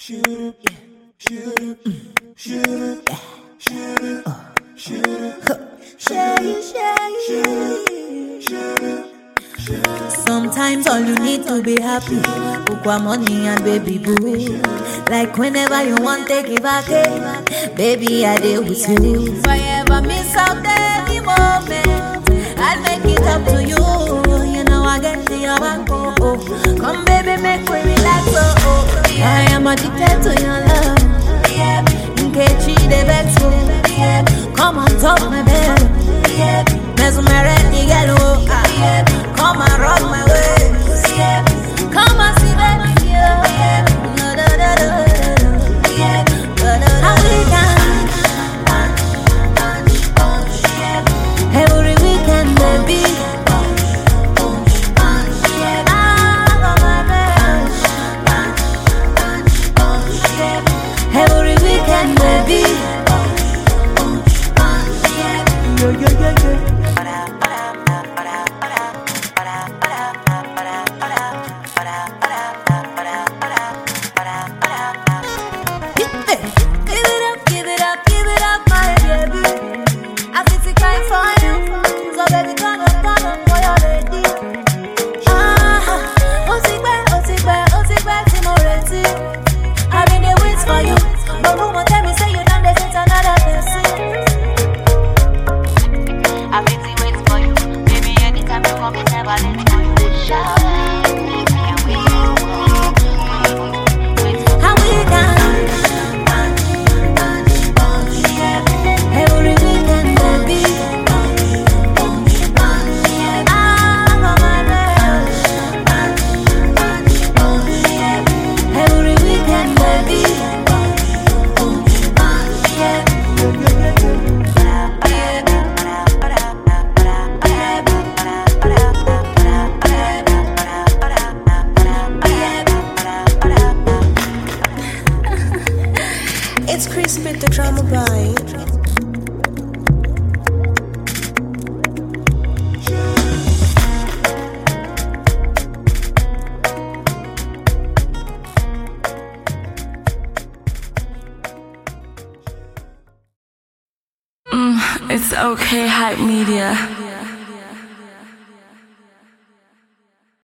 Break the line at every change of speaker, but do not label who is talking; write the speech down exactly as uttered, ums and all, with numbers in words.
Sometimes all you need to be happy, Ukwa money and baby boo. Like whenever you want, take it back, eh? Baby, I deal with you. If I ever miss out any moment, I'll make it up to you. You know I get to your back, oh, oh. Come baby, make me relax, oh, oh. I am addicted to your love. In case she the vex, oh. Come on top my bed. Mesmerize the girl, oh. Come and rock my waist. Come and see baby, yeah. No, no, no, no, no. How we can every weekend, baby. Every weekend, baby. Yeah, yeah, yeah, yeah.
It's Chris with the drama by.
Mm, it's okay, Hype Media.